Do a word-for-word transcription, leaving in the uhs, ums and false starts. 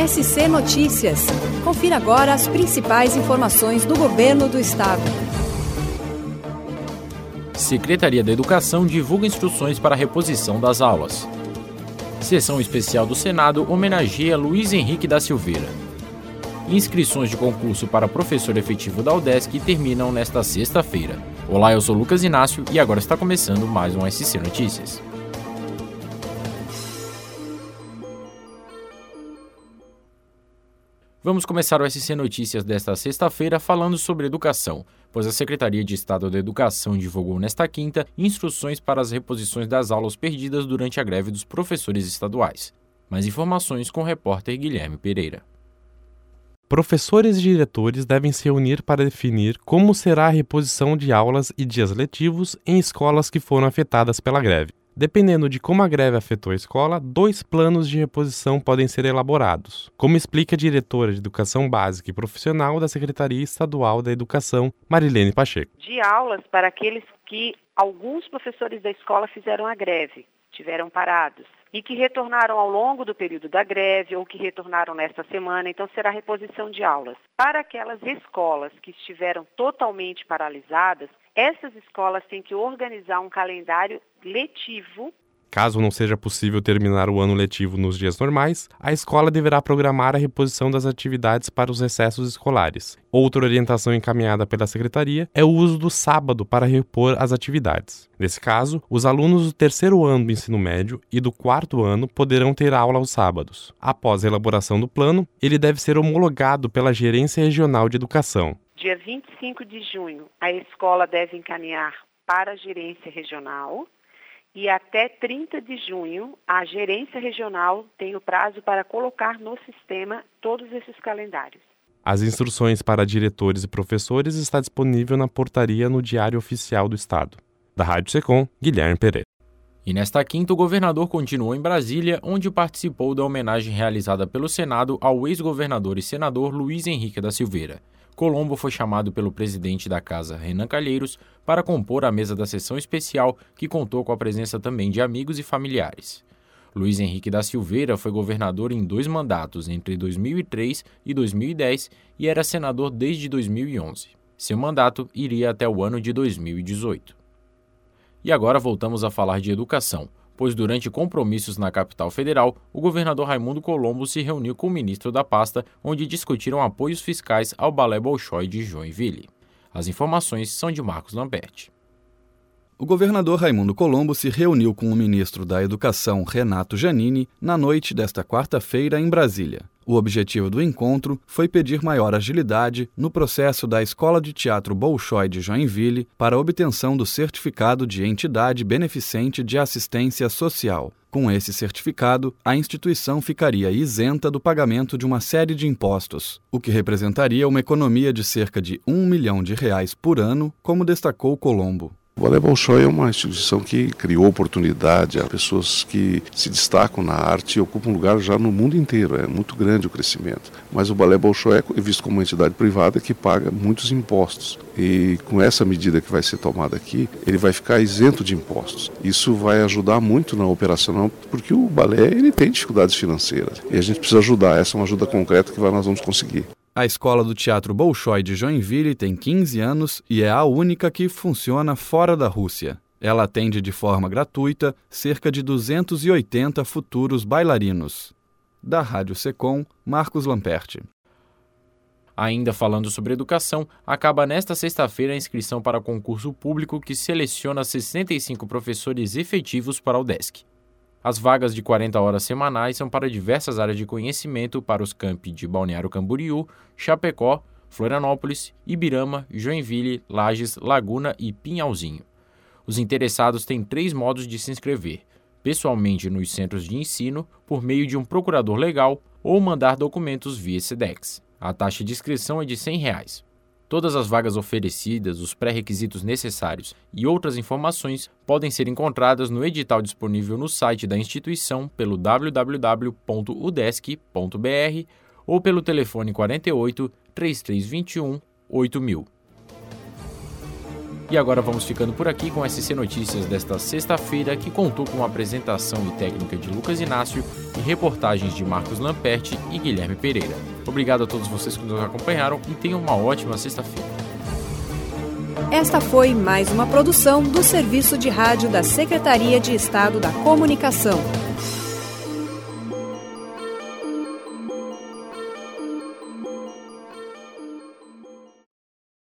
S C Notícias. Confira agora as principais informações do Governo do Estado. Secretaria da Educação divulga instruções para a reposição das aulas. Sessão especial do Senado homenageia Luiz Henrique da Silveira. Inscrições de concurso para professor efetivo da UDESC terminam nesta sexta-feira. Olá, eu sou Lucas Inácio e agora está começando mais um S C Notícias. Vamos começar o S C Notícias desta sexta-feira falando sobre educação, pois a Secretaria de Estado da Educação divulgou nesta quinta instruções para as reposições das aulas perdidas durante a greve dos professores estaduais. Mais informações com o repórter Guilherme Pereira. Professores e diretores devem se reunir para definir como será a reposição de aulas e dias letivos em escolas que foram afetadas pela greve. Dependendo de como a greve afetou a escola, dois planos de reposição podem ser elaborados, como explica a diretora de Educação Básica e Profissional da Secretaria Estadual da Educação, Marilene Pacheco. De aulas para aqueles que alguns professores da escola fizeram a greve, tiveram parados, e que retornaram ao longo do período da greve ou que retornaram nesta semana, então será reposição de aulas. Para aquelas escolas que estiveram totalmente paralisadas, essas escolas têm que organizar um calendário letivo. Caso não seja possível terminar o ano letivo nos dias normais, a escola deverá programar a reposição das atividades para os recessos escolares. Outra orientação encaminhada pela Secretaria é o uso do sábado para repor as atividades. Nesse caso, os alunos do terceiro ano do ensino médio e do quarto ano poderão ter aula aos sábados. Após a elaboração do plano, ele deve ser homologado pela Gerência Regional de Educação. Dia vinte e cinco de junho, a escola deve encaminhar para a Gerência Regional. E até trinta de junho, a gerência regional tem o prazo para colocar no sistema todos esses calendários. As instruções para diretores e professores estão disponíveis na portaria no Diário Oficial do Estado. Da Rádio Secom, Guilherme Pereira. E nesta quinta, o governador continuou em Brasília, onde participou da homenagem realizada pelo Senado ao ex-governador e senador Luiz Henrique da Silveira. Colombo foi chamado pelo presidente da Casa, Renan Calheiros, para compor a mesa da sessão especial, que contou com a presença também de amigos e familiares. Luiz Henrique da Silveira foi governador em dois mandatos, entre dois mil e três e dois mil e dez, e era senador desde dois mil e onze. Seu mandato iria até o ano de dois mil e dezoito. E agora voltamos a falar de educação, pois durante compromissos na capital federal, o governador Raimundo Colombo se reuniu com o ministro da pasta, onde discutiram apoios fiscais ao Balé Bolshoi de Joinville. As informações são de Marcos Lamberti. O governador Raimundo Colombo se reuniu com o ministro da Educação, Renato Giannini, na noite desta quarta-feira em Brasília. O objetivo do encontro foi pedir maior agilidade no processo da Escola de Teatro Bolshoi de Joinville para a obtenção do certificado de entidade beneficente de assistência social. Com esse certificado, a instituição ficaria isenta do pagamento de uma série de impostos, o que representaria uma economia de cerca de um milhão de reais por ano, como destacou Colombo. O Balé Bolshoi é uma instituição que criou oportunidade a pessoas que se destacam na arte e ocupam lugar já no mundo inteiro. É muito grande o crescimento. Mas o Balé Bolshoi é visto como uma entidade privada que paga muitos impostos. E com essa medida que vai ser tomada aqui, ele vai ficar isento de impostos. Isso vai ajudar muito na operacional, porque o balé ele tem dificuldades financeiras. E a gente precisa ajudar. Essa é uma ajuda concreta que nós vamos conseguir. A Escola do Teatro Bolshoi de Joinville tem quinze anos e é a única que funciona fora da Rússia. Ela atende de forma gratuita cerca de duzentos e oitenta futuros bailarinos. Da Rádio Secom, Marcos Lamperti. Ainda falando sobre educação, acaba nesta sexta-feira a inscrição para concurso público que seleciona sessenta e cinco professores efetivos para a UDESC. As vagas de quarenta horas semanais são para diversas áreas de conhecimento para os campi de Balneário Camboriú, Chapecó, Florianópolis, Ibirama, Joinville, Lages, Laguna e Pinhalzinho. Os interessados têm três modos de se inscrever: pessoalmente nos centros de ensino, por meio de um procurador legal ou mandar documentos via SEDEX. A taxa de inscrição é de cem reais. Todas as vagas oferecidas, os pré-requisitos necessários e outras informações podem ser encontradas no edital disponível no site da instituição pelo w w w ponto udesc ponto b r ou pelo telefone quarenta e oito, trinta e três vinte e um, oito mil. E agora vamos ficando por aqui com S C Notícias desta sexta-feira, que contou com a apresentação e técnica de Lucas Inácio e reportagens de Marcos Lamperti e Guilherme Pereira. Obrigado a todos vocês que nos acompanharam e tenham uma ótima sexta-feira. Esta foi mais uma produção do Serviço de Rádio da Secretaria de Estado da Comunicação.